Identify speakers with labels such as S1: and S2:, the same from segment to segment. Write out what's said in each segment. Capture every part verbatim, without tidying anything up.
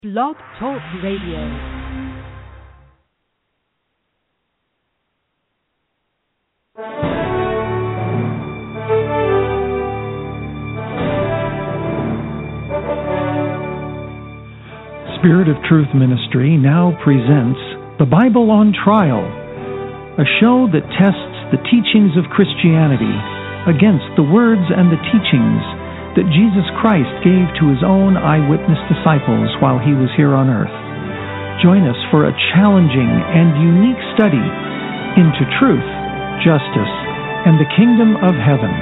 S1: Blog Talk Radio.
S2: Spirit of Truth Ministry now presents The Bible on Trial, a show that tests the teachings of Christianity against the words and the teachings that Jesus Christ gave to his own eyewitness disciples while he was here on earth. Join us for a challenging and unique study into truth, justice, and the kingdom of heaven.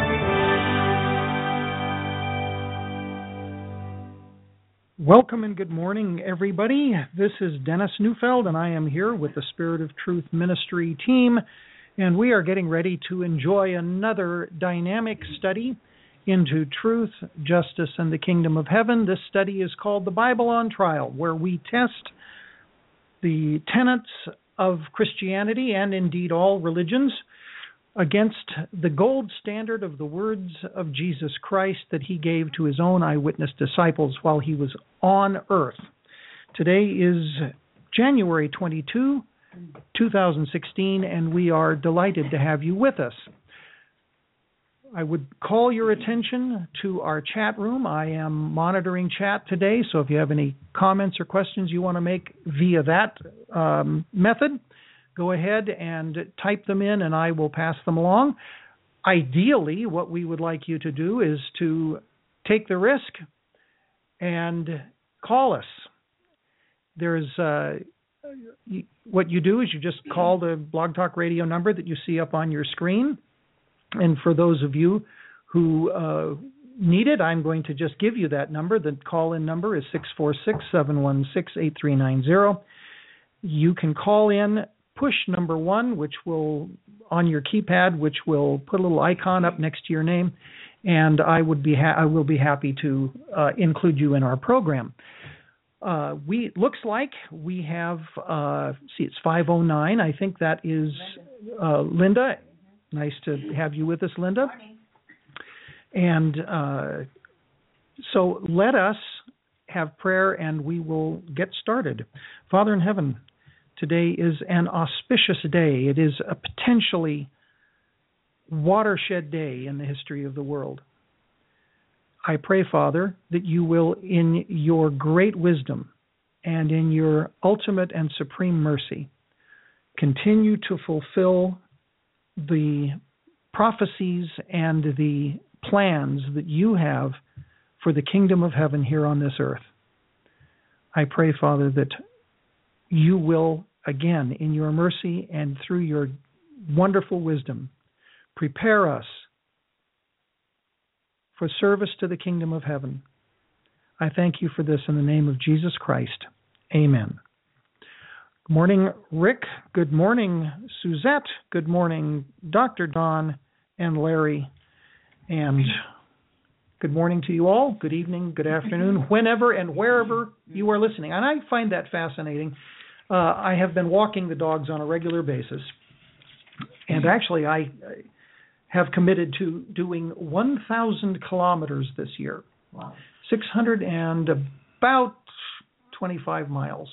S2: Welcome and good morning, everybody. This is Dennis Neufeld, and I am here with the Spirit of Truth Ministry team, and we are getting ready to enjoy another dynamic study into truth, justice, and the kingdom of heaven. This study is called The Bible on Trial, where we test the tenets of Christianity and indeed all religions against the gold standard of the words of Jesus Christ that he gave to his own eyewitness disciples while he was on earth. Today is January twenty-second, two thousand sixteen, and we are delighted to have you with us. I would call your attention to our chat room. I am monitoring chat today, so if you have any comments or questions you want to make via that um, method, go ahead and type them in and I will pass them along. Ideally, what we would like you to do is to take the risk and call us. There's uh, what you do is you just call the Blog Talk Radio number that you see up on your screen. And for those of you who uh, need it, I'm going to just give you that number. The call-in number is six four six, seven one six, eight three nine zero. You can call in, push number one, which will, on your keypad, which will put a little icon up next to your name, and I would be ha- I will be happy to uh, include you in our program. Uh, we looks like we have, uh, see, it's five oh nine. I think that is uh, Linda. Nice to have you with us, Linda. And uh, so let us have prayer and we will get started. Father in heaven, today is an auspicious day. It is a potentially watershed day in the history of the world. I pray, Father, that you will, in your great wisdom and in your ultimate and supreme mercy, continue to fulfill the prophecies and the plans that you have for the kingdom of heaven here on this earth. I pray, Father, that you will, again, in your mercy and through your wonderful wisdom, prepare us for service to the kingdom of heaven. I thank you for this in the name of Jesus Christ. Amen. Good morning, Rick. Good morning, Suzette. Good morning, Doctor Don and Larry. And good morning to you all. Good evening, good afternoon, whenever and wherever you are listening. And I find that fascinating. Uh, I have been walking the dogs on a regular basis. And actually, I have committed to doing one thousand kilometers this year. Wow. six hundred and about twenty-five miles.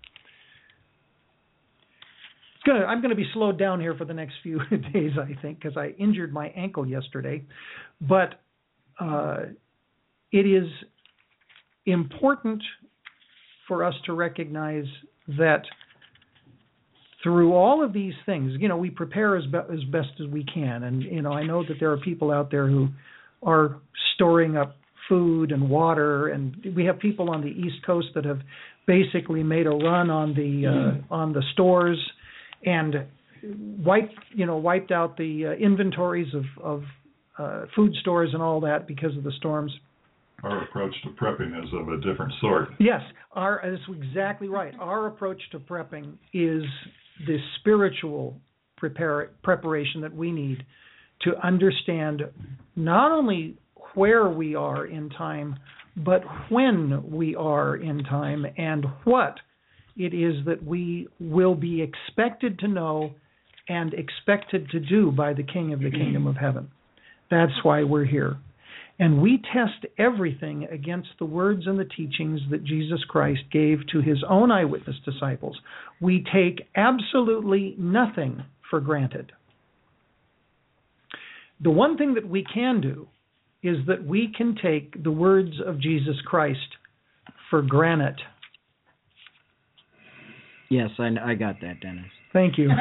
S2: Gonna, I'm going to be slowed down here for the next few days, I think, because I injured my ankle yesterday. But uh, it is important for us to recognize that through all of these things, you know, we prepare as, be- as best as we can. And, you know, I know that there are people out there who are storing up food and water, and we have people on the East Coast that have basically made a run on the uh, on the stores and wiped, you know, wiped out the uh, inventories of, of uh, food stores and all that because of the storms.
S3: Our approach to prepping is of a different sort.
S2: Yes, our, that's exactly right. Our approach to prepping is the spiritual prepare, preparation that we need to understand not only where we are in time, but when we are in time and what it is that we will be expected to know and expected to do by the King of the Kingdom of Heaven. That's why we're here. And we test everything against the words and the teachings that Jesus Christ gave to his own eyewitness disciples. We take absolutely nothing for granted. The one thing that we can do is that we can take the words of Jesus Christ for granted.
S4: Yes, I, I got that, Dennis.
S2: Thank you.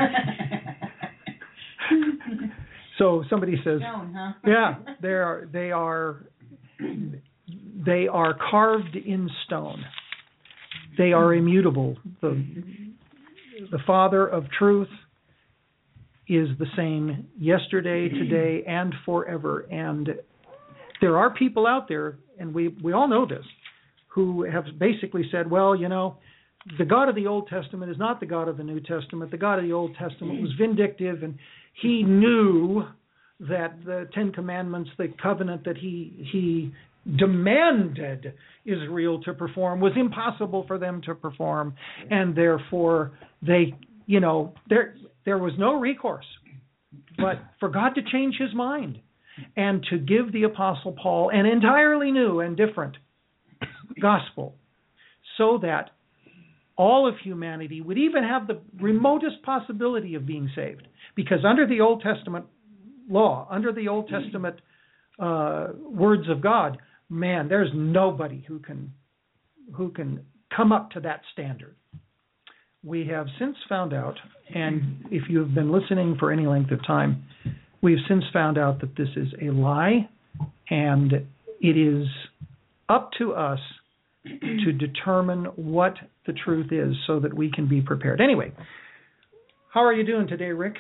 S2: So somebody says,
S5: Stone, huh?
S2: yeah, they are, they are, they are carved in stone. They are immutable. The, the Father of truth is the same yesterday, today, and forever. And there are people out there, and we, we all know this, who have basically said, well, you know, the God of the Old Testament is not the God of the New Testament. The God of the Old Testament was vindictive, and he knew that the Ten Commandments, the covenant that he he demanded Israel to perform, was impossible for them to perform, and therefore they, you know, there there was no recourse but for God to change his mind and to give the Apostle Paul an entirely new and different gospel, so that all of humanity would even have the remotest possibility of being saved. Because under the Old Testament law, under the Old Testament uh, words of God, man, there's nobody who can who can come up to that standard. We have since found out, and if you have been listening for any length of time, we've since found out that this is a lie, and it is up to us to determine what the truth is so that we can be prepared. Anyway, how are you doing today, Rick?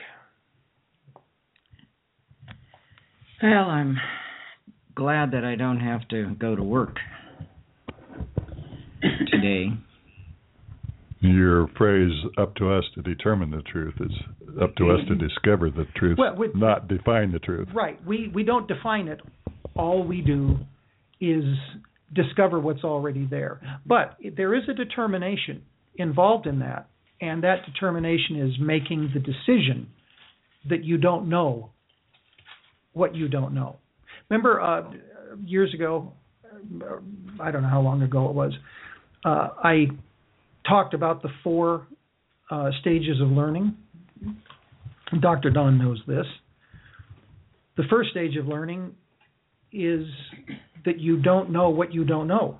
S4: Well, I'm glad that I don't have to go to work today.
S3: Your phrase, up to us to determine the truth, is up to us to discover the truth,
S2: well, with,
S3: not define the truth.
S2: Right. We, we don't define it. All we do is discover what's already there. But there is a determination involved in that, and that determination is making the decision that you don't know what you don't know. Remember, uh, years ago, I don't know how long ago it was, uh, I talked about the four uh, stages of learning. Doctor Don knows this. The first stage of learning is that you don't know what you don't know.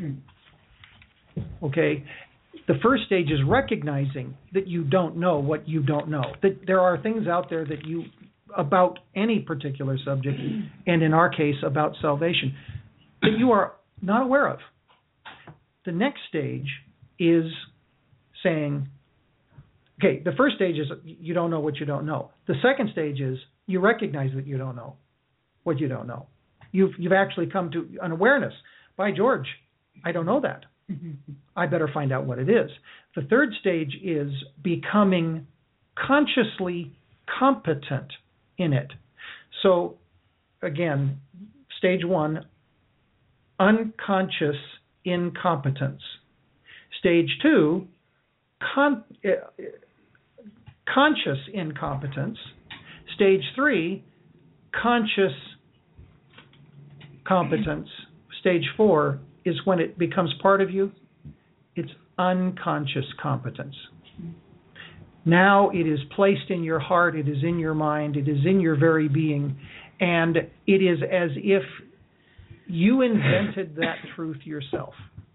S2: Okay? The first stage is recognizing that you don't know what you don't know. That there are things out there that you, about any particular subject, and in our case, about salvation, that you are not aware of. The next stage is saying, okay, the first stage is you don't know what you don't know. The second stage is you recognize that you don't know what you don't know. You've you've actually come to an awareness. By George, I don't know that. I better find out what it is. The third stage is becoming consciously competent in it. So, again, stage one, unconscious incompetence. Stage two, con- uh, conscious incompetence. Stage three, conscious competence. Stage four is when it becomes part of you. It's unconscious competence. Now it is placed in your heart, it is in your mind, it is in your very being, and it is as if you invented that truth yourself.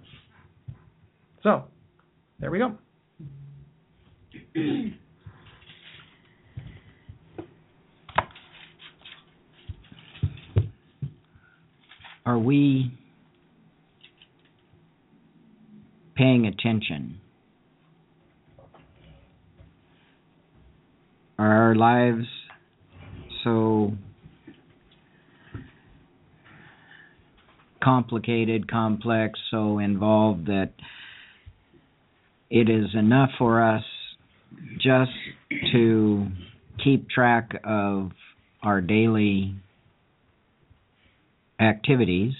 S2: So, there we go.
S4: Are we paying attention? Are our lives so complicated, complex, so involved that it is enough for us just to keep track of our daily activities,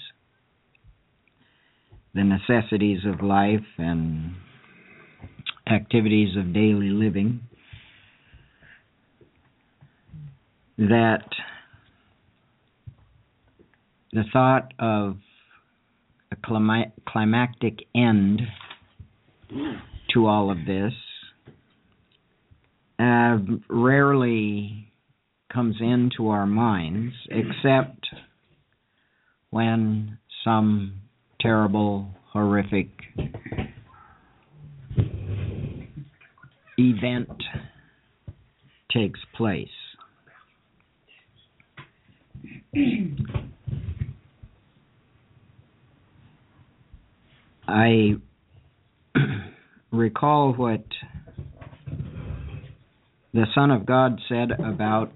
S4: the necessities of life and activities of daily living, that the thought of a clima- climactic end to all of this uh, rarely comes into our minds, except when some terrible, horrific event takes place. I recall what the Son of God said about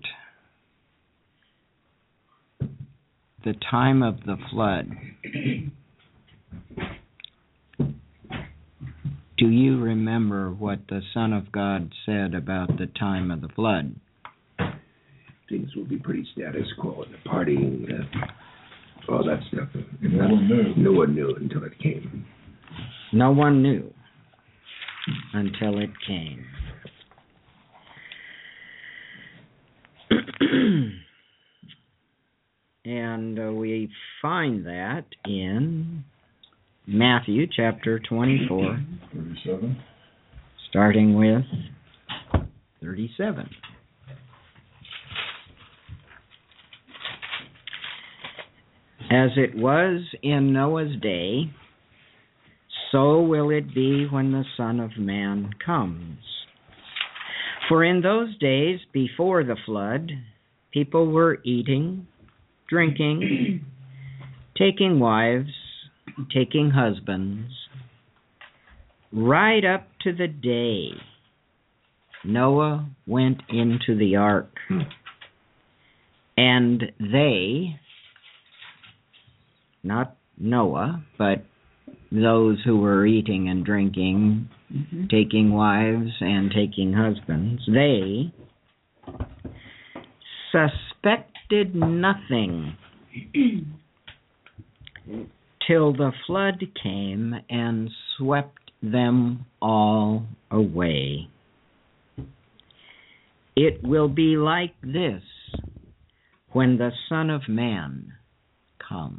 S4: the time of the flood. Do you remember what the Son of God said about the time of the flood?
S5: Things will be pretty status quo, and the partying, uh, all that stuff. And
S3: no one knew.
S5: No one knew until it came.
S4: No one knew until it came. And uh, we find that in Matthew chapter twenty-four,
S3: thirty-seven,
S4: starting with thirty-seven. As it was in Noah's day, so will it be when the Son of Man comes. For in those days before the flood, people were eating, drinking, taking wives, taking husbands, right up to the day Noah went into the ark. And they, not Noah, but those who were eating and drinking, mm-hmm. taking wives and taking husbands, they suspected nothing till the flood came and swept them all away. It will be like this when the Son of Man comes.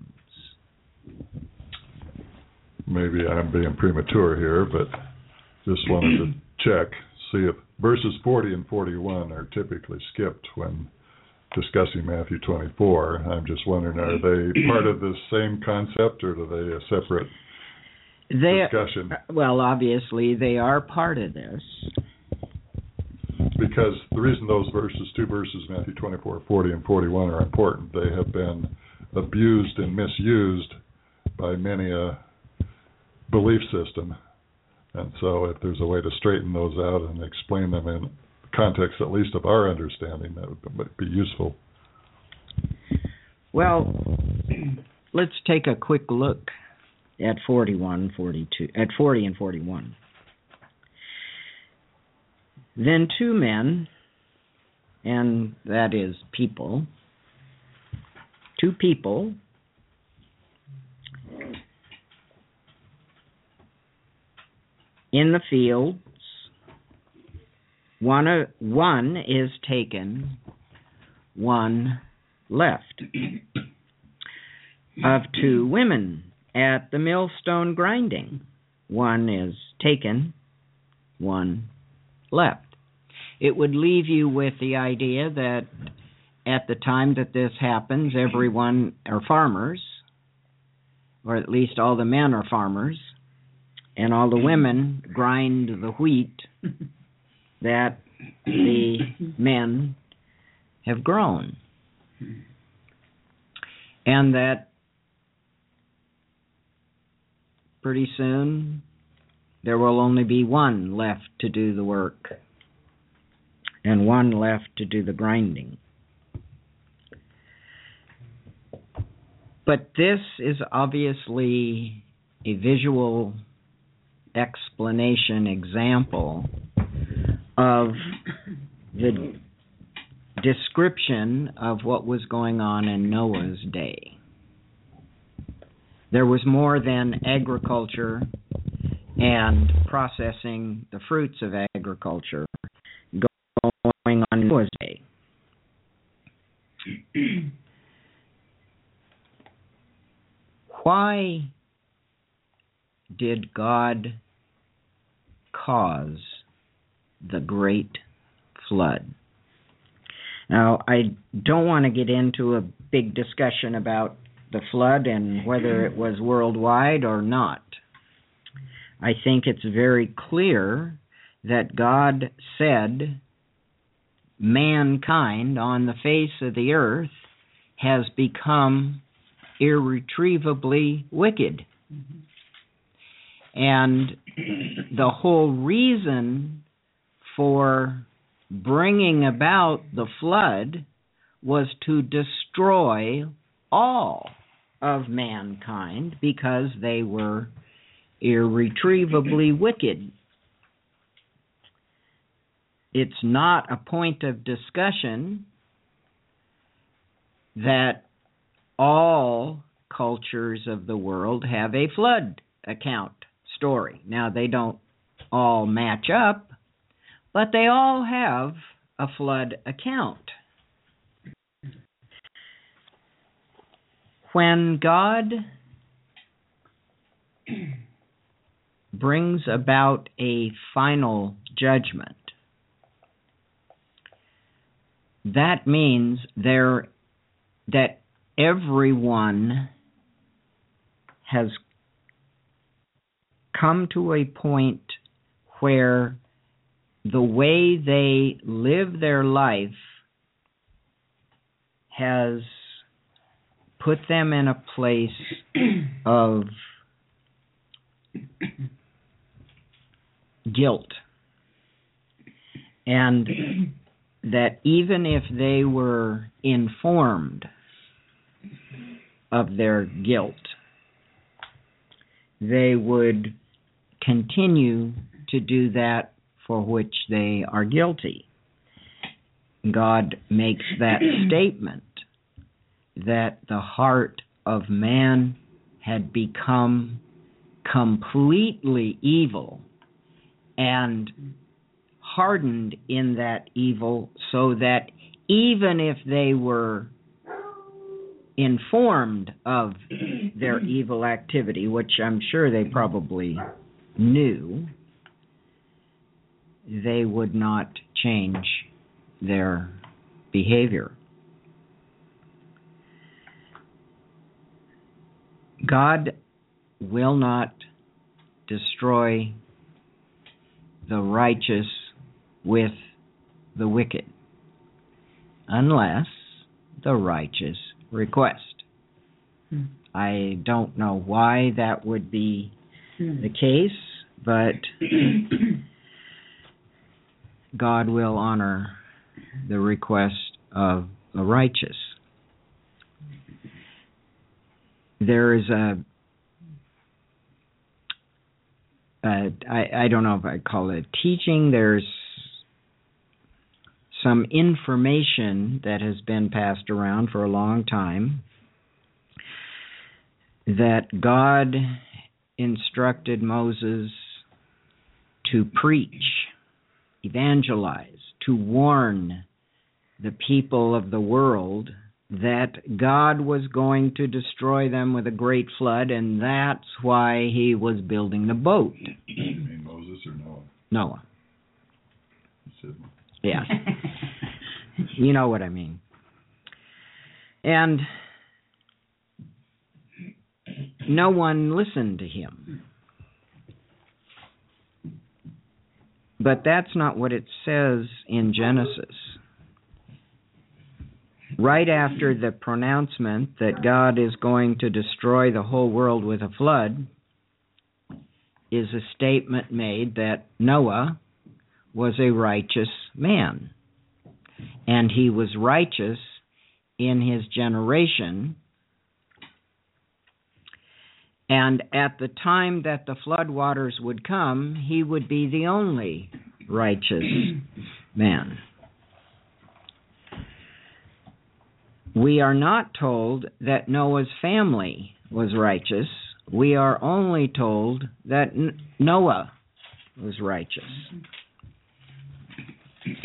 S3: Maybe I'm being premature here, but just wanted to check, see if verses forty and forty-one are typically skipped when discussing Matthew twenty-four. I'm just wondering, are they part of the same concept, or are they a separate
S4: they,
S3: discussion?
S4: Well, obviously, they are part of this.
S3: Because the reason those verses, two verses, Matthew twenty-four, forty, and forty-one, are important, they have been abused and misused by many a belief system. And so if there's a way to straighten those out and explain them in context at least of our understanding, that would be useful.
S4: Well, let's take a quick look at forty-one, forty-two, at forty and forty-one. Then two men, and that is people, two people in the fields, one, uh, one is taken, one left. Of two women at the millstone grinding, one is taken, one left. It would leave you with the idea that at the time that this happens, everyone are farmers, or at least all the men are farmers, and all the women grind the wheat that the men have grown. And that pretty soon there will only be one left to do the work and one left to do the grinding. But this is obviously a visual explanation, example of the description of what was going on in Noah's day. There was more than agriculture and processing the fruits of agriculture going on in Noah's day. why did God cause the great flood? Now, I don't want to get into a big discussion about the flood and whether it was worldwide or not. I think it's very clear that God said mankind on the face of the earth has become irretrievably wicked. Mm-hmm. And the whole reason for bringing about the flood was to destroy all of mankind because they were irretrievably wicked. It's not a point of discussion that all cultures of the world have a flood account story. Now, they don't all match up, but they all have a flood account. When God brings about a final judgment, that means there that everyone has come to a point where the way they live their life has put them in a place of guilt. And that even if they were informed of their guilt, they would continue to do that for which they are guilty. God makes that statement that the heart of man had become completely evil and hardened in that evil, so that even if they were informed of their evil activity, which I'm sure they probably knew, they would not change their behavior. God will not destroy the righteous with the wicked unless the righteous request. Hmm. I don't know why that would be hmm. the case, but God will honor the request of the righteous. There is a, a I, I don't know if I call it teaching, there's some information that has been passed around for a long time that God instructed Moses to preach, evangelize, to warn the people of the world that God was going to destroy them with a great flood, and that's why he was building the boat.
S3: You mean Moses or Noah?
S4: Noah.
S3: You said
S4: yeah. You know what I mean. And no one listened to him. But that's not what it says in Genesis. Right after the pronouncement that God is going to destroy the whole world with a flood is a statement made that Noah was a righteous man. And he was righteous in his generation. And at the time that the flood waters would come, he would be the only righteous man. We are not told that Noah's family was righteous. We are only told that N- Noah was righteous.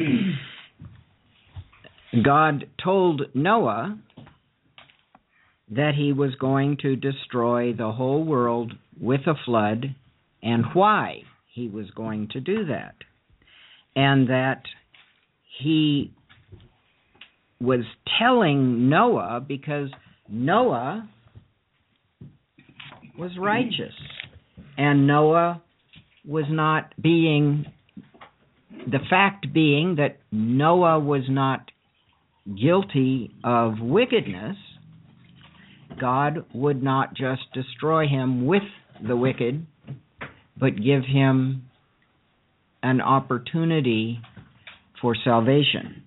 S4: God told Noah that he was going to destroy the whole world with a flood and why he was going to do that. And that he was telling Noah because Noah was righteous. And Noah was not being, the fact being that Noah was not guilty of wickedness, God would not just destroy him with the wicked, but give him an opportunity for salvation.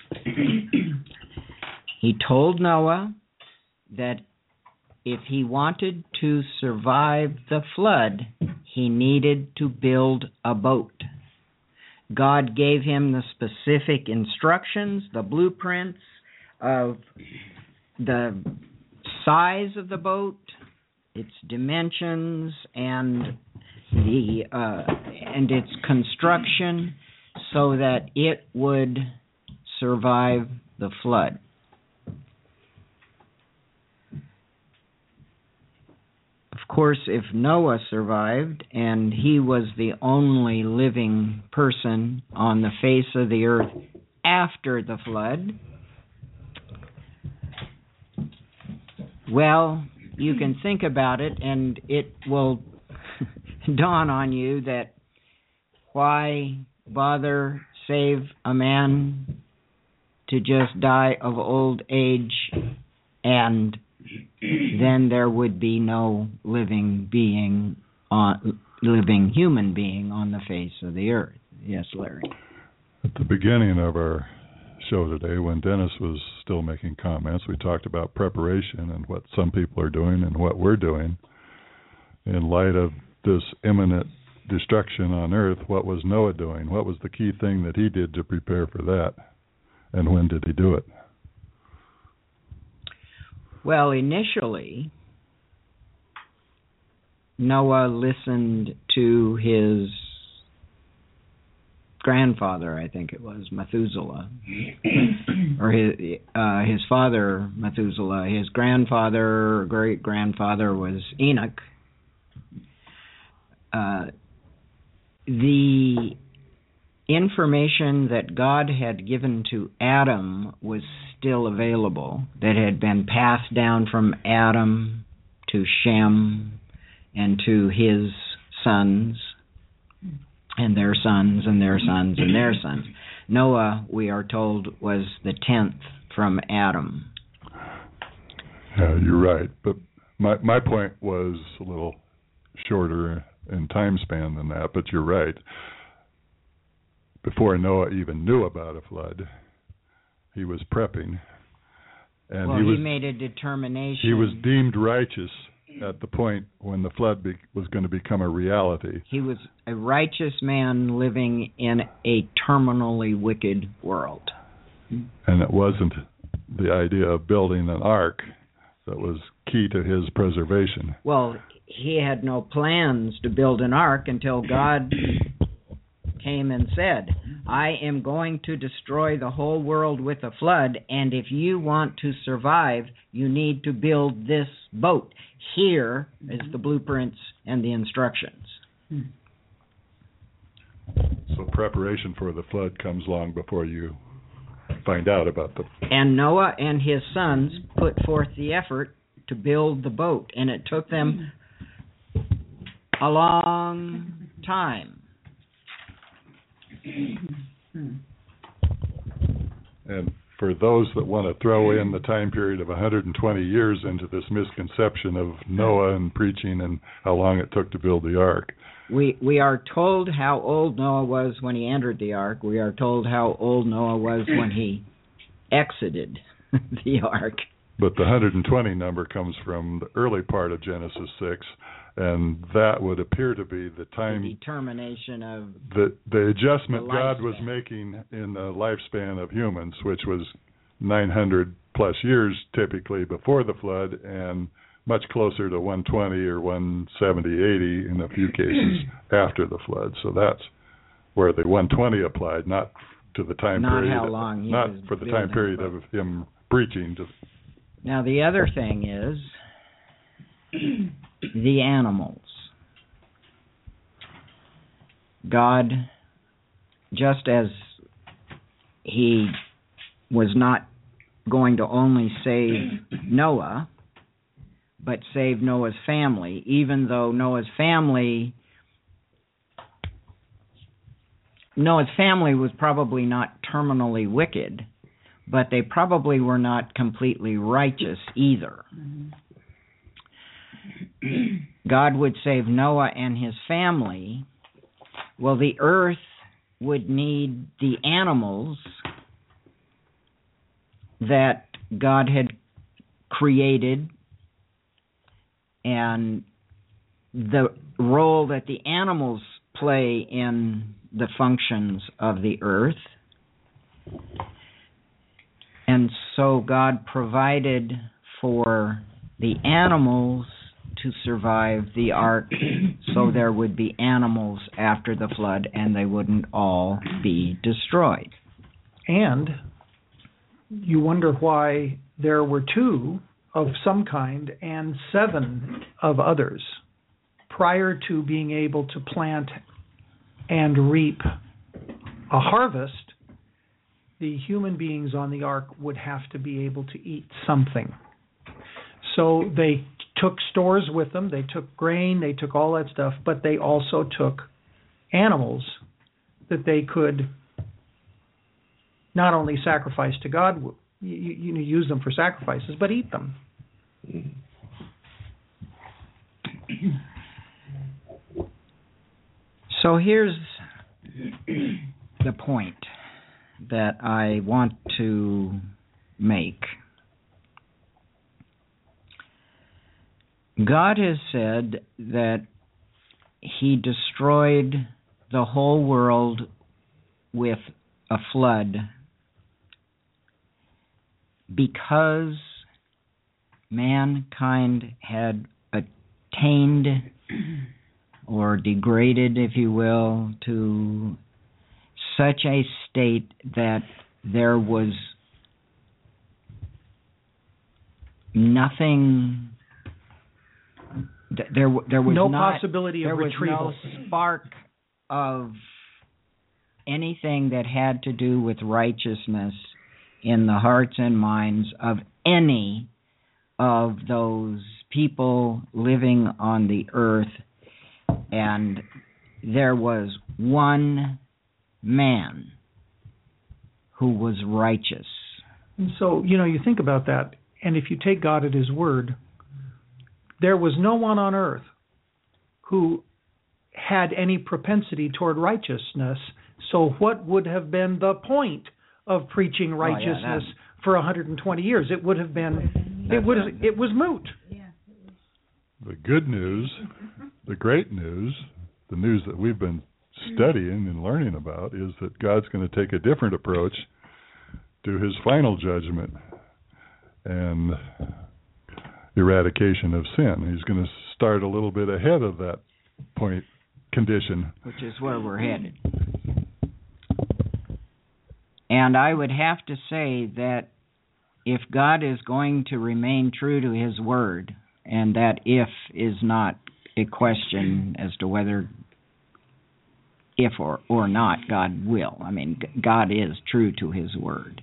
S4: He told Noah that if he wanted to survive the flood, he needed to build a boat. God gave him the specific instructions, the blueprints of the size of the boat, its dimensions, and the uh, and its construction, so that it would survive the flood. Of course, if Noah survived, and he was the only living person on the face of the earth after the flood, well, you can think about it, and it will dawn on you that why bother save a man to just die of old age, and then there would be no living being on living human being on the face of the earth. Yes, Larry.
S3: At the beginning of our show today, when Dennis was still making comments, we talked about preparation and what some people are doing and what we're doing in light of this imminent destruction on earth. What was Noah doing? What was the key thing that he did to prepare for that? And when did he do it?
S4: Well, initially, Noah listened to his grandfather, I think it was, Methuselah, or his uh, his father, Methuselah. His grandfather, great-grandfather was Enoch. Uh, the information that God had given to Adam was still available, that had been passed down from Adam to Shem and to his sons and their sons and their sons and their sons. Noah, we are told, was the tenth from Adam.
S3: Yeah, you're right. But my my point was a little shorter in time span than that, but you're right. Before Noah even knew about a flood, he was prepping. And
S4: well,
S3: he, was,
S4: he made a determination.
S3: He was deemed righteous at the point when the flood be, was going to become a reality.
S4: He was a righteous man living in a terminally wicked world.
S3: And it wasn't the idea of building an ark that was key to his preservation.
S4: Well, he had no plans to build an ark until God came and said, I am going to destroy the whole world with a flood, and if you want to survive, you need to build this boat. Here is the blueprints and the instructions.
S3: So preparation for the flood comes long before you find out about the...
S4: And Noah and his sons put forth the effort to build the boat, and it took them a long time.
S3: And for those that want to throw in the time period of one hundred twenty years into this misconception of Noah and preaching and how long it took to build the ark,
S4: we we are told how old Noah was when he entered the ark. We are told how old Noah was when he exited the ark.
S3: But the one hundred twenty number comes from the early part of Genesis six, and that would appear to be the time...
S4: The determination of...
S3: The, the adjustment
S4: the
S3: God was making in the lifespan of humans, which was nine hundred plus years typically before the flood, and much closer to one twenty or one seventy, eighty in a few cases after the flood. So that's where the one twenty applied, not to the time
S4: not
S3: period...
S4: How long he
S3: not
S4: was
S3: for the time period of him preaching to
S4: Now, the other thing is the animals. God, just as he was not going to only save Noah, but save Noah's family, even though Noah's family Noah's family was probably not terminally wicked, but they probably were not completely righteous either. God would save Noah and his family. Well, the earth would need the animals that God had created, and the role that the animals play in the functions of the earth. And so God provided for the animals to survive the ark, so there would be animals after the flood and they wouldn't all be destroyed.
S2: And you wonder why there were two of some kind and seven of others. Prior to being able to plant and reap a harvest, the human beings on the ark would have to be able to eat something. So they took stores with them, they took grain, they took all that stuff, but they also took animals that they could not only sacrifice to God, you, you use them for sacrifices, but eat them.
S4: So here's the point that I want to make. God has said that he destroyed the whole world with a flood because mankind had attained or degraded, if you will, to such a state that there was nothing, there there was
S2: no
S4: not,
S2: possibility of
S4: there
S2: retrieval.
S4: was no spark of anything that had to do with righteousness in the hearts and minds of any of those people living on the earth. And there was one man who was righteous.
S2: And so, you know, you think about that, and if you take God at his word, there was no one on earth who had any propensity toward righteousness. So what would have been the point of preaching righteousness oh, yeah, for one hundred twenty years? It would have been, it was, it was moot.
S3: The good news, the great news, the news that we've been studying and learning about is that God's going to take a different approach to his final judgment and eradication of sin. He's going to start a little bit ahead of that point condition.
S4: Which is where we're headed. And I would have to say that if God is going to remain true to his word, and that if is not a question as to whether if or, or not God will. I mean, God is true to his word.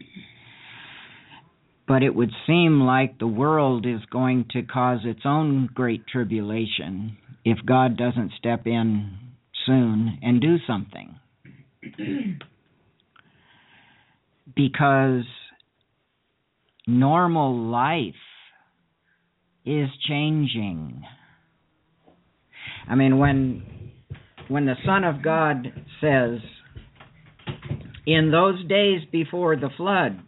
S4: But it would seem like the world is going to cause its own great tribulation if God doesn't step in soon and do something. Because normal life is changing. I mean, when when the Son of God says, in those days before the flood,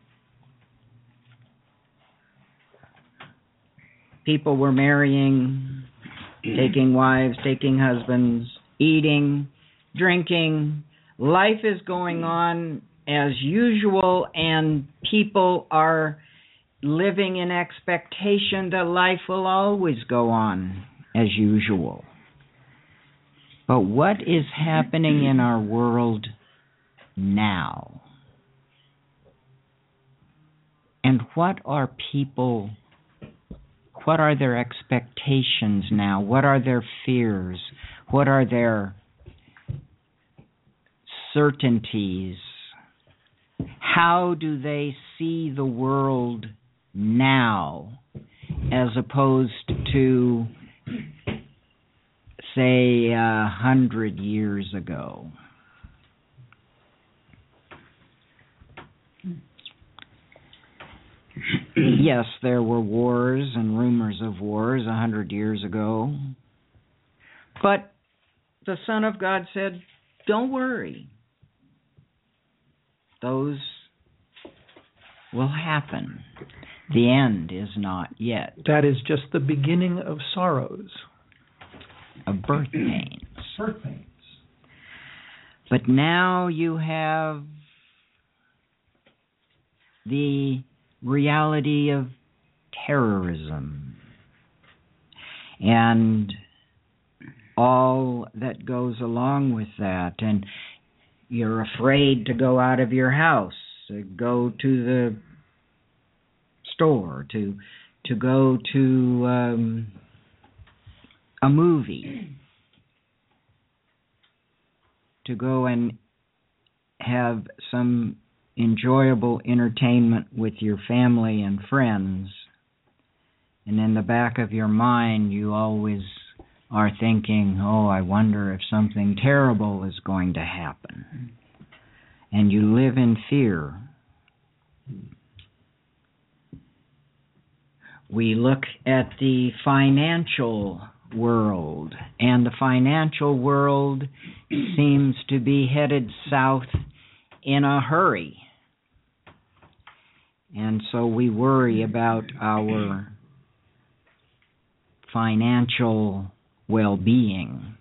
S4: people were marrying, taking wives, taking husbands, eating, drinking. Life is going on as usual, and people are living in expectation that life will always go on as usual. But what is happening in our world now? And what are people, what are their expectations now? What are their fears? What are their certainties? How do they see the world now as opposed to, say, a hundred years ago? Yes, there were wars and rumors of wars a hundred years ago. But the Son of God said, don't worry. Those will happen. The end is not yet.
S2: That is just the beginning of sorrows.
S4: Of birth pains.
S2: Birth pains.
S4: But now you have the reality of terrorism and all that goes along with that, and you're afraid to go out of your house, to go to the store, to to go to um, a movie, to go and have some enjoyable entertainment with your family and friends. And in the back of your mind, you always are thinking, oh, I wonder if something terrible is going to happen. And you live in fear. We look at the financial world, and the financial world seems to be headed south in a hurry. And so we worry about our financial well-being.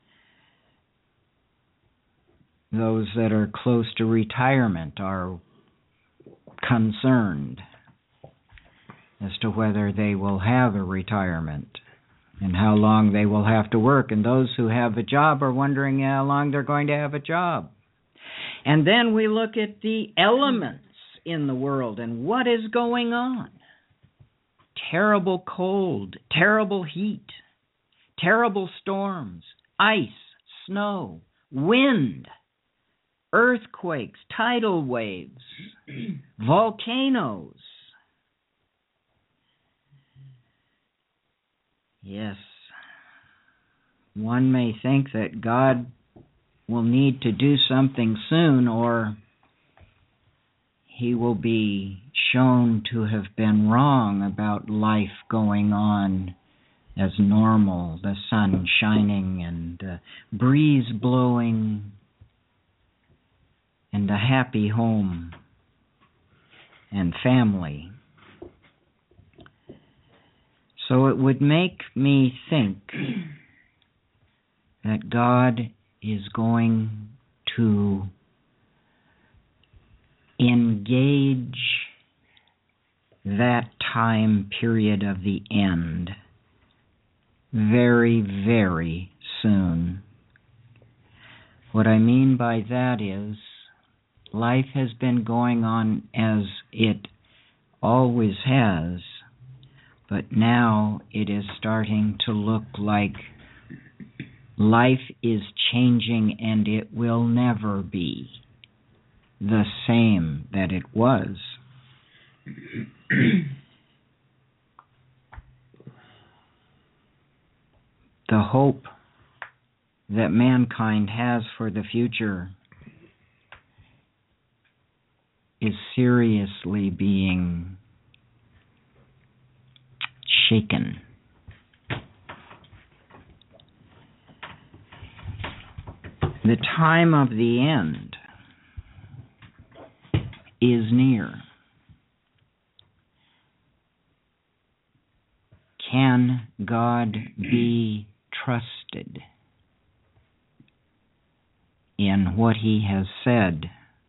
S4: Those that are close to retirement are concerned as to whether they will have a retirement and how long they will have to work. And those who have a job are wondering how long they're going to have a job. And then we look at the elements in the world and what is going on. Terrible cold, terrible heat, terrible storms, ice, snow, wind, earthquakes, tidal waves, volcanoes. Yes, one may think that God will need to do something soon, or he will be shown to have been wrong about life going on as normal, the sun shining and uh, breeze blowing and a happy home and family. So it would make me think that God is going to engage that time period of the end very, very soon. What I mean by that is life has been going on as it always has, but now it is starting to look like life is changing, and it will never be the same that it was. The hope that mankind has for the future is seriously being shaken. The time of the end is near. Can God be trusted in what he has said?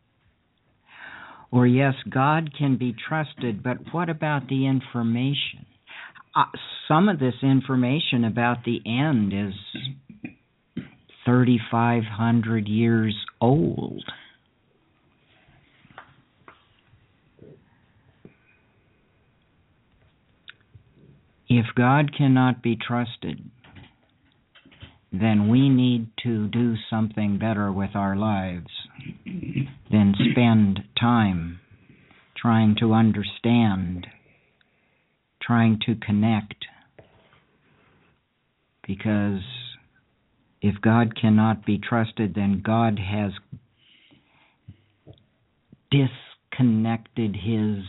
S4: Or yes, God can be trusted, but what about the information? Uh, some of this information about the end is thirty-five hundred years old. If God cannot be trusted, then we need to do something better with our lives than spend time trying to understand, trying to connect. Because if God cannot be trusted, then God has disconnected his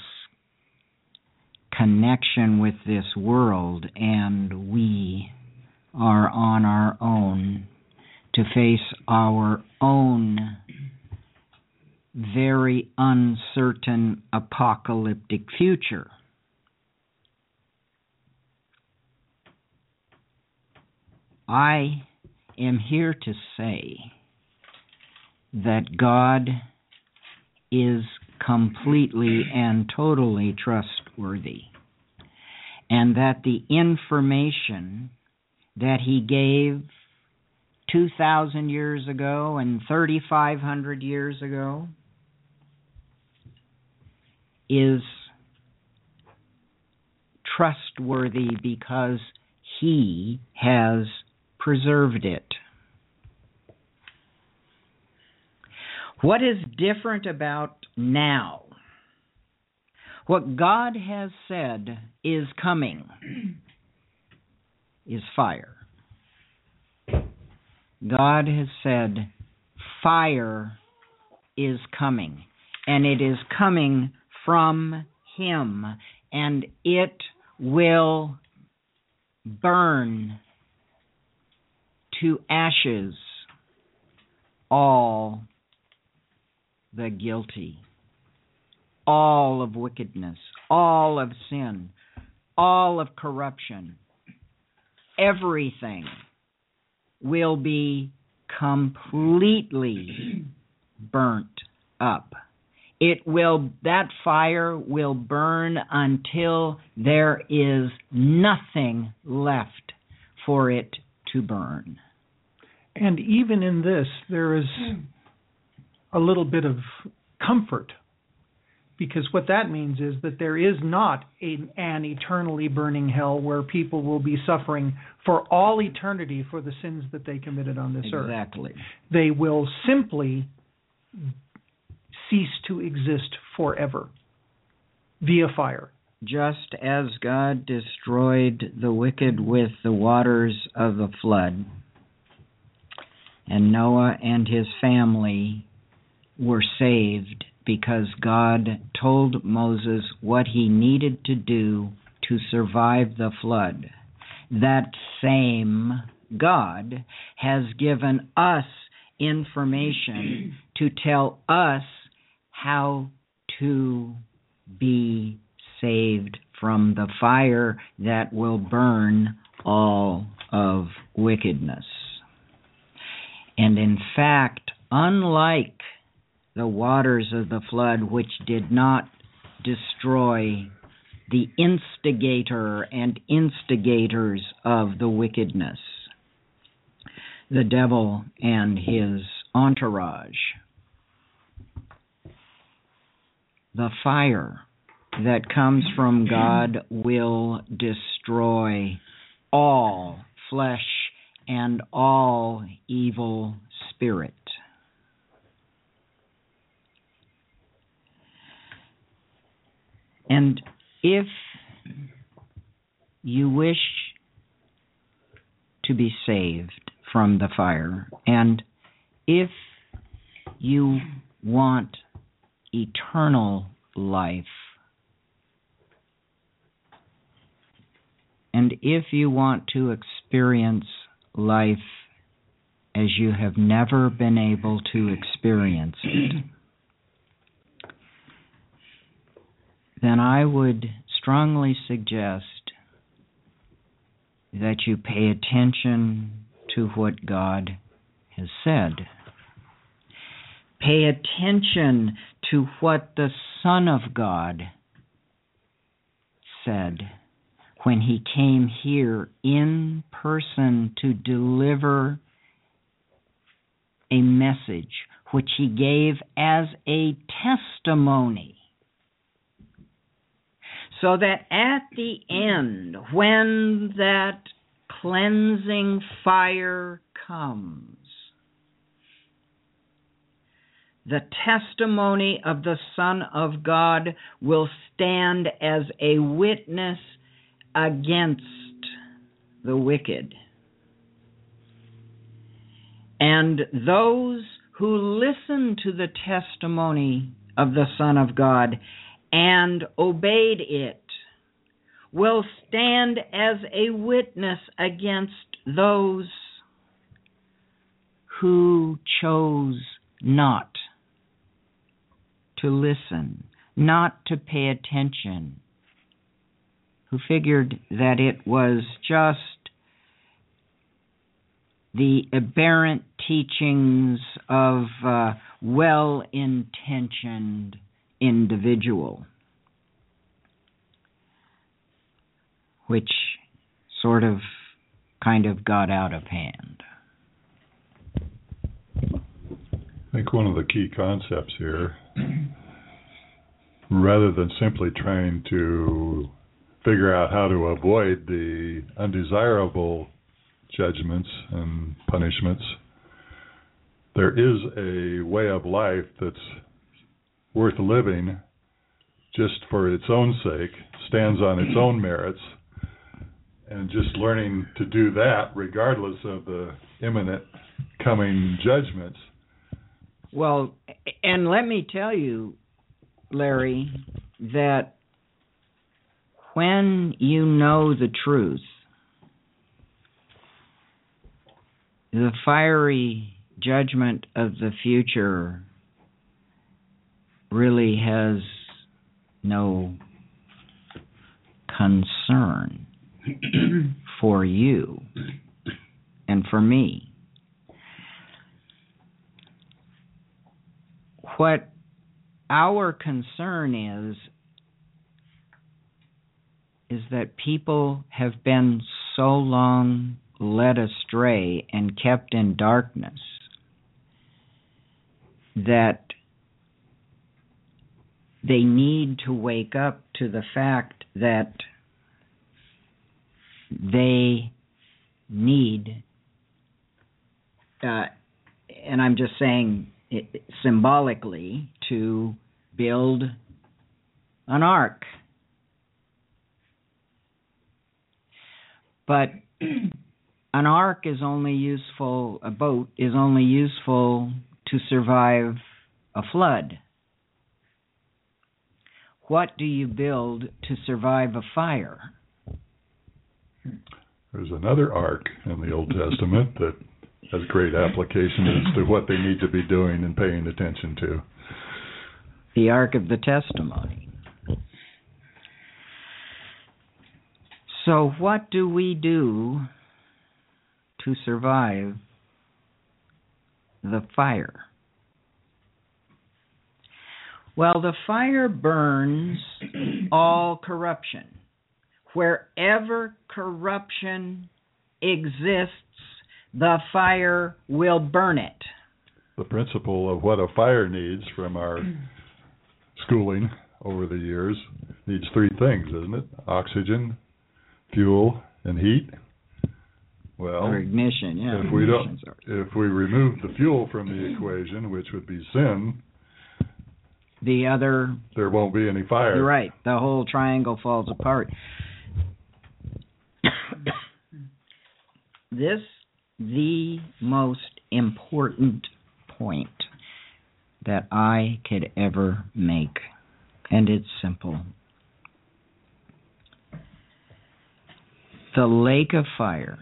S4: connection with this world, and we are on our own to face our own very uncertain apocalyptic future. I am here to say that God is completely and totally trustworthy, and that the information that he gave two thousand years ago and thirty-five hundred years ago is trustworthy because he has preserved it. What is different about now? What God has said is coming is fire. God has said fire is coming, and it is coming from him, and it will burn to ashes all the guilty, all of wickedness, all of sin, all of corruption. Everything will be completely burnt up. It will, that fire will burn until there is nothing left for it to burn.
S2: And even in this, there is a little bit of comfort, because what that means is that there is not a, an eternally burning hell where people will be suffering for all eternity for the sins that they committed on this earth.
S4: Exactly.
S2: They will simply cease to exist forever via fire.
S4: Just as God destroyed the wicked with the waters of the flood, and Noah and his family were saved because God told Moses what he needed to do to survive the flood, that same God has given us information to tell us how to be saved from the fire that will burn all of wickedness. And in fact, unlike the waters of the flood, which did not destroy the instigator and instigators of the wickedness, the devil and his entourage, the fire that comes from God will destroy all flesh and all evil spirit. And if you wish to be saved from the fire, and if you want eternal life, and if you want to experience life as you have never been able to experience it, then I would strongly suggest that you pay attention to what God has said. Pay attention to what the Son of God said when he came here in person to deliver a message which he gave as a testimony, So that at the end, when that cleansing fire comes, the testimony of the Son of God will stand as a witness against the wicked. And those who listen to the testimony of the Son of God and obeyed it will stand as a witness against those who chose not to listen, not to pay attention, who figured that it was just the aberrant teachings of a well-intentioned individual, which sort of kind of got out of hand.
S3: I think one of the key concepts here, rather than simply trying to figure out how to avoid the undesirable judgments and punishments, there is a way of life that's worth living just for its own sake, stands on its own merits, and just learning to do that regardless of the imminent coming judgments.
S4: Well, and let me tell you, Larry, that when you know the truth, the fiery judgment of the future really has no concern for you and for me. What our concern is, is that people have been so long led astray and kept in darkness that they need to wake up to the fact that they need, uh, and I'm just saying it, symbolically, to build an ark. But an ark is only useful, a boat is only useful to survive a flood. What do you build to survive a fire?
S3: There's another ark in the Old Testament that has great application as to what they need to be doing and paying attention to.
S4: The Ark of the Testimony. So what do we do to survive the fire? Well, the fire burns all corruption. Wherever corruption exists, the fire will burn it.
S3: The principle of what a fire needs from our schooling over the years needs three things, isn't it? Oxygen, fuel, and heat. Well,
S4: or ignition, yeah.
S3: If we don't, if we remove the fuel from the equation, which would be sin,
S4: the other,
S3: there won't be any fire.
S4: You're right. The whole triangle falls apart. This the most important point that I could ever make, and it's simple. The lake of fire,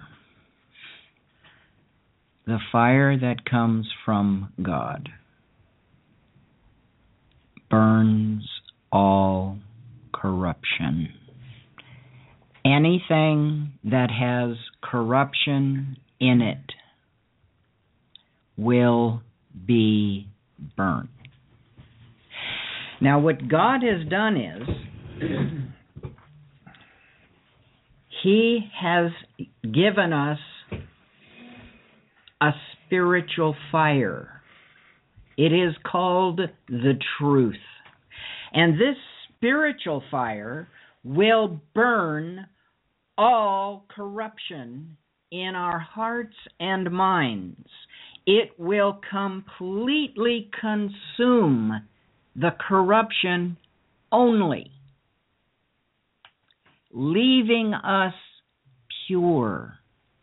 S4: the fire that comes from God, burns all corruption. Anything that has corruption in it will be burnt. Now, what God has done is He has given us a spiritual fire. It is called the truth. And this spiritual fire will burn all corruption in our hearts and minds. It will completely consume the corruption only, leaving us pure,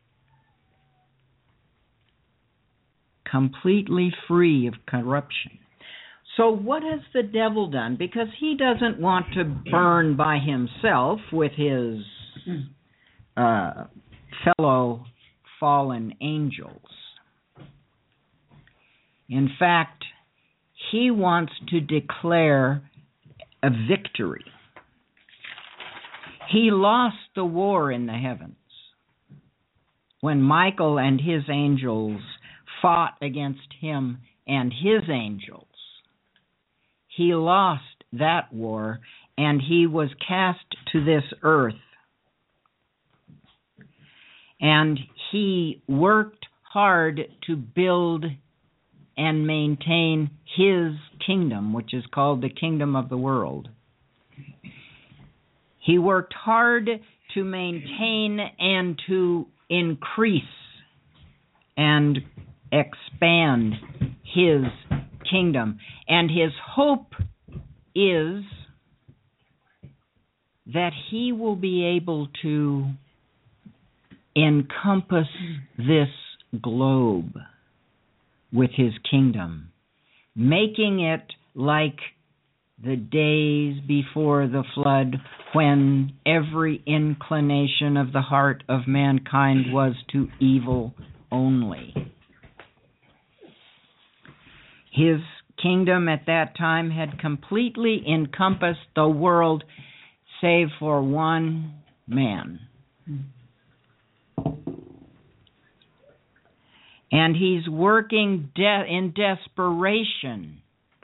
S4: completely free of corruption. So what has the devil done? Because he doesn't want to burn by himself with his uh, fellow fallen angels. In fact, he wants to declare a victory. He lost the war in the heavens when Michael and his angels fought against him and his angels. He lost that war, and he was cast to this earth. And he worked hard to build and maintain his kingdom, which is called the kingdom of the world. He worked hard to maintain and to increase and expand his kingdom. And his hope is that he will be able to encompass this globe with his kingdom, making it like the days before the flood, when every inclination of the heart of mankind was to evil only. His kingdom at that time had completely encompassed the world, save for one man. And he's working de- in desperation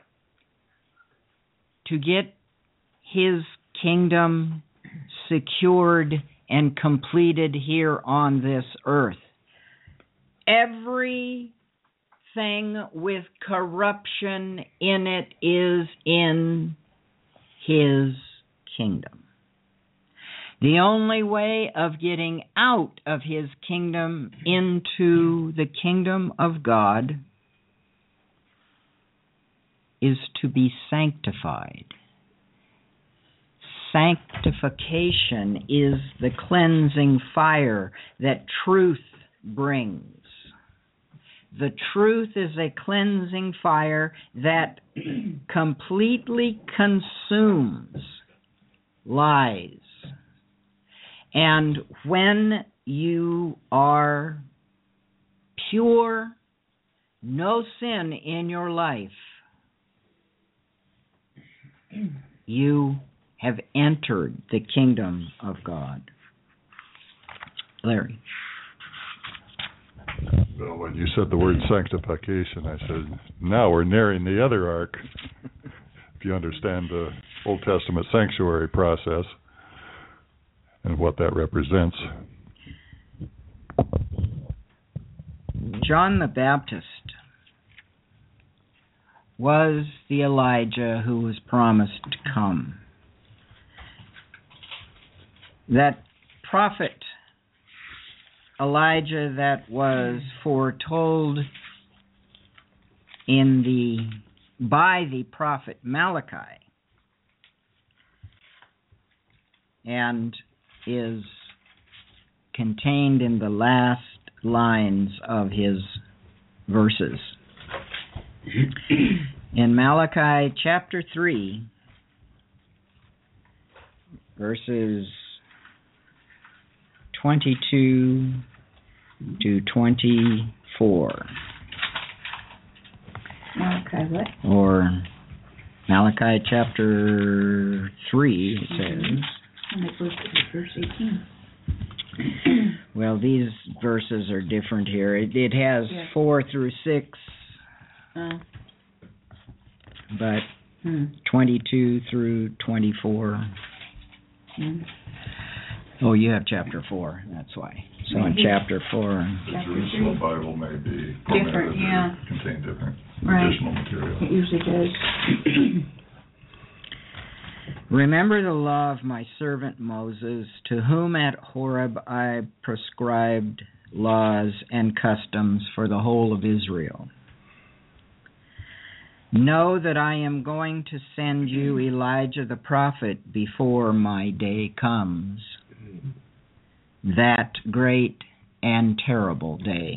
S4: to get his kingdom secured and completed here on this earth. Everything with corruption in it is in his kingdom. The only way of getting out of his kingdom into the kingdom of God is to be sanctified. Sanctification is the cleansing fire that truth brings. The truth is a cleansing fire that completely consumes lies. And when you are pure, no sin in your life, you have entered the kingdom of God. Larry.
S3: Well, when you said the word sanctification, I said, now we're nearing the other ark. If you understand the Old Testament sanctuary process and what that represents.
S4: John the Baptist was the Elijah who was promised to come. That prophet Elijah that was foretold in the by the prophet Malachi and is contained in the last lines of his verses. In Malachi chapter three, verses twenty-two to twenty-four.
S6: Malachi what?
S4: Or Malachi chapter three, it says.
S6: And it goes to verse eighteen.
S4: Well, these verses are different here. It, it has yeah. four through six,
S6: uh,
S4: but
S6: hmm.
S4: twenty-two through twenty-four.
S6: Hmm.
S3: Oh,
S4: you have chapter four, that's why. So in chapter four...
S3: The Jerusalem Bible may be
S6: different, yeah.
S3: contain different
S6: right.
S3: additional material.
S6: It usually does.
S4: Remember the law of my servant Moses, to whom at Horeb I prescribed laws and customs for the whole of Israel. Know that I am going to send you Elijah the prophet before my day comes, that great and terrible day.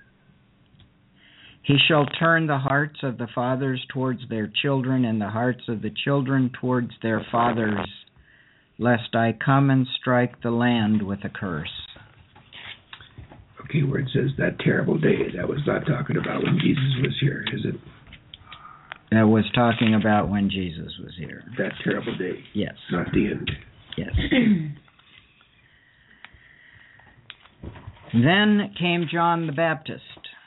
S4: He shall turn the hearts of the fathers towards their children, and the hearts of the children towards their fathers, lest I come and strike the land with a curse.
S5: Okay, where it says that terrible day, that was not talking about when Jesus was here, is it?
S4: That was talking about when Jesus was here.
S5: That terrible day.
S4: Yes.
S5: Not the end.
S4: Yes. Then came John the Baptist,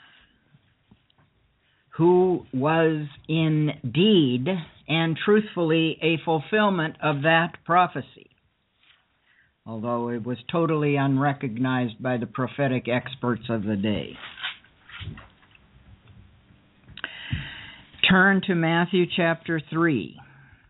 S4: who was indeed and truthfully a fulfillment of that prophecy, although it was totally unrecognized by the prophetic experts of the day. Turn to Matthew chapter three,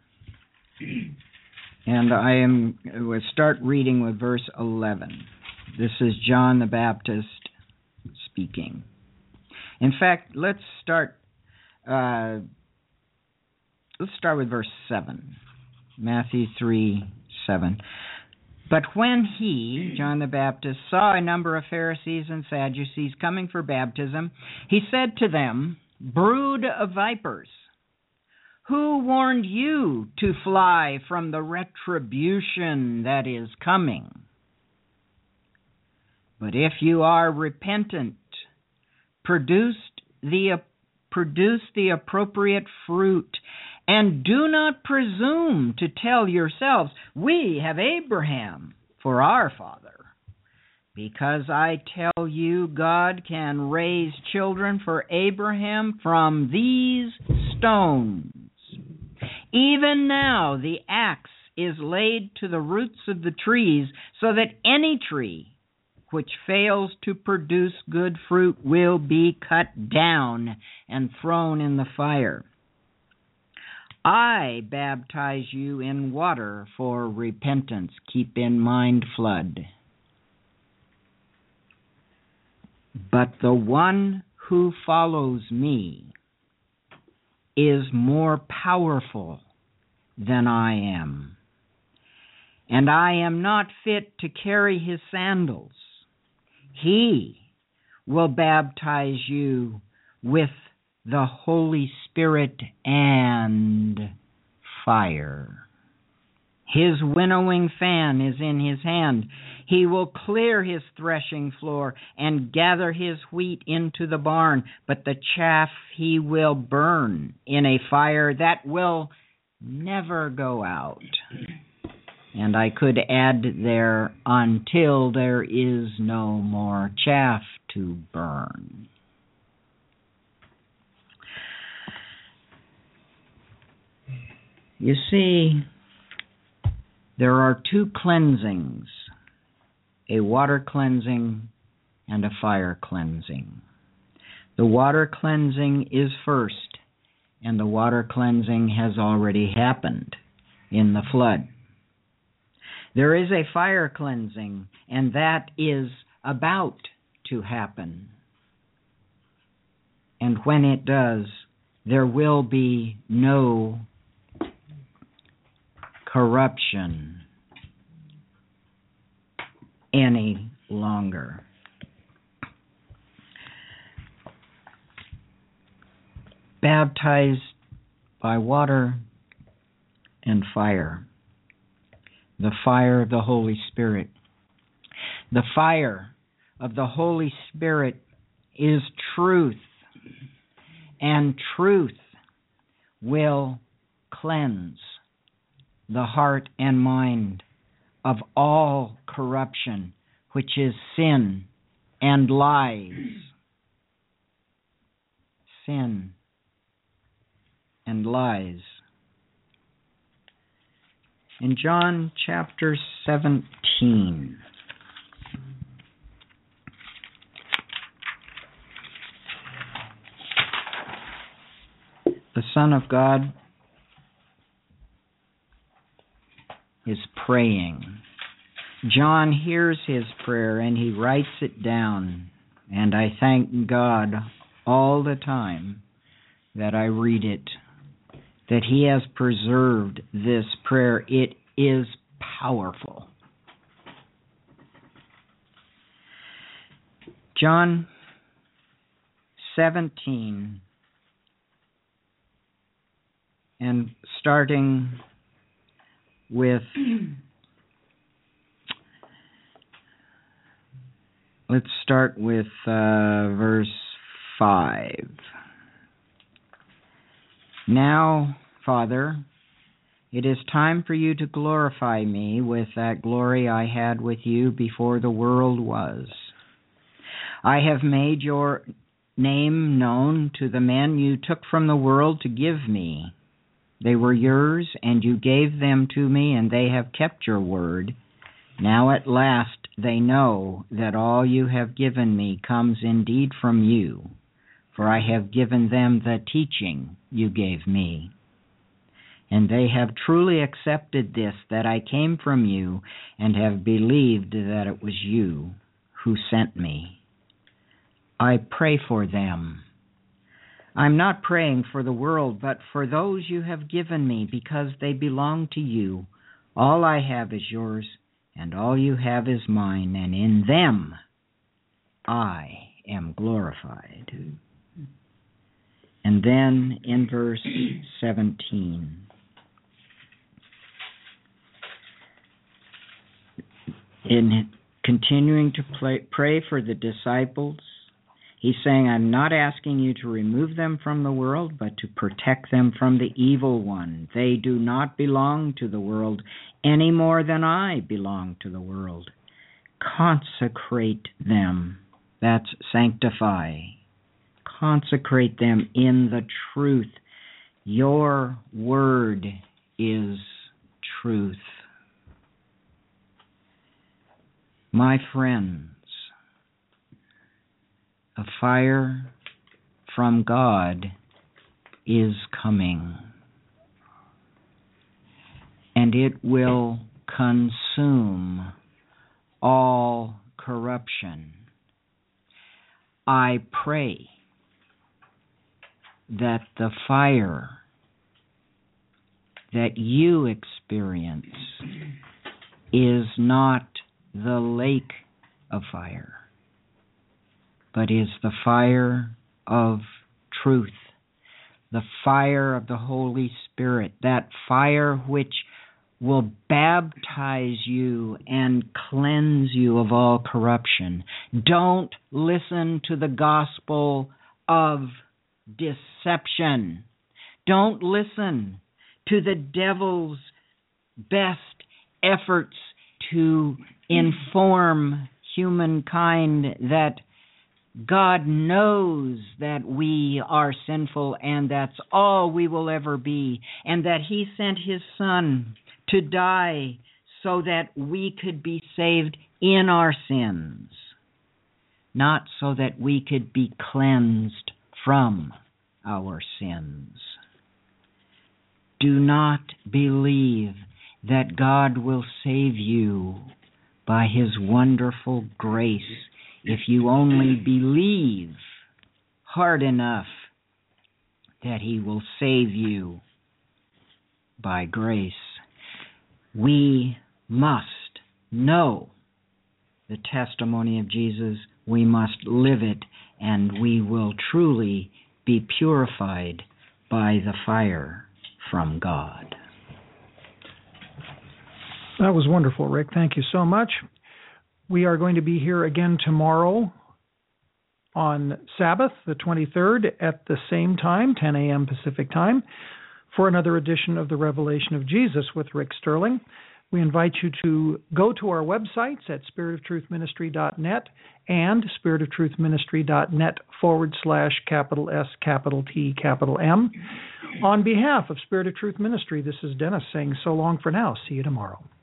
S4: and I am will start reading with verse eleven. This is John the Baptist speaking. In fact, let's start. Uh, let's start with verse seven. Matthew three seven. But when he, John the Baptist, saw a number of Pharisees and Sadducees coming for baptism, he said to them, "Brood of vipers, who warned you to fly from the retribution that is coming? But if you are repentant, produce the produce the appropriate fruit, and do not presume to tell yourselves, 'We have Abraham for our father,' because I tell you, God can raise children for Abraham from these stones. Even now the axe is laid to the roots of the trees, so that any tree which fails to produce good fruit will be cut down and thrown in the fire. I baptize you in water for repentance." Keep in mind flood. "But the one who follows me is more powerful than I am, and I am not fit to carry his sandals. He will baptize you with the Holy Spirit and fire. His winnowing fan is in his hand. He will clear his threshing floor and gather his wheat into the barn, but the chaff he will burn in a fire that will never go out." And I could add there, until there is no more chaff to burn. You see, there are two cleansings, a water cleansing and a fire cleansing. The water cleansing is first, and the water cleansing has already happened in the flood. There is a fire cleansing, and that is about to happen. And when it does, there will be no corruption any longer. Baptized by water and fire. The fire of the Holy Spirit. The fire of the Holy Spirit is truth, and truth will cleanse the heart and mind of all corruption, which is sin and lies. Sin and lies. In John chapter seventeen, the Son of God is praying. John hears his prayer and he writes it down. And I thank God all the time that I read it, that he has preserved this prayer. It is powerful. John seventeen, and starting with, let's start with uh, verse five. Now, Father, it is time for you to glorify me with that glory I had with you before the world was. I have made your name known to the men you took from the world to give me. They were yours, and you gave them to me, and they have kept your word. Now at last they know that all you have given me comes indeed from you, for I have given them the teaching you gave me. And they have truly accepted this, that I came from you, and have believed that it was you who sent me. I pray for them. I'm not praying for the world, but for those you have given me, because they belong to you. All I have is yours, and all you have is mine, and in them I am glorified. And then in verse seventeen, in continuing to play, pray for the disciples, he's saying, I'm not asking you to remove them from the world, but to protect them from the evil one. They do not belong to the world any more than I belong to the world. Consecrate them. That's sanctify. Consecrate them in the truth. Your word is truth. My friends, a fire from God is coming, and it will consume all corruption. I pray that the fire that you experience is not the lake of fire, but is the fire of truth, the fire of the Holy Spirit, that fire which will baptize you and cleanse you of all corruption. Don't listen to the gospel of deception. Don't listen to the devil's best efforts to inform humankind that God knows that we are sinful and that's all we will ever be, and that He sent His Son to die so that we could be saved in our sins, not so that we could be cleansed from our sins. Do not believe that God will save you by His wonderful grace if you only believe hard enough that He will save you by grace. We must know the testimony of Jesus. We must live it, and we will truly be purified by the fire from God.
S2: That was wonderful, Rick. Thank you so much. We are going to be here again tomorrow on Sabbath, the twenty-third, at the same time, ten a.m. Pacific time, for another edition of the Revelation of Jesus with Rick Sterling. We invite you to go to our websites at spirit of truth ministry dot net and spirit of truth ministry dot net forward slash capital S, capital T, capital M. On behalf of Spirit of Truth Ministry, this is Dennis saying so long for now. See you tomorrow.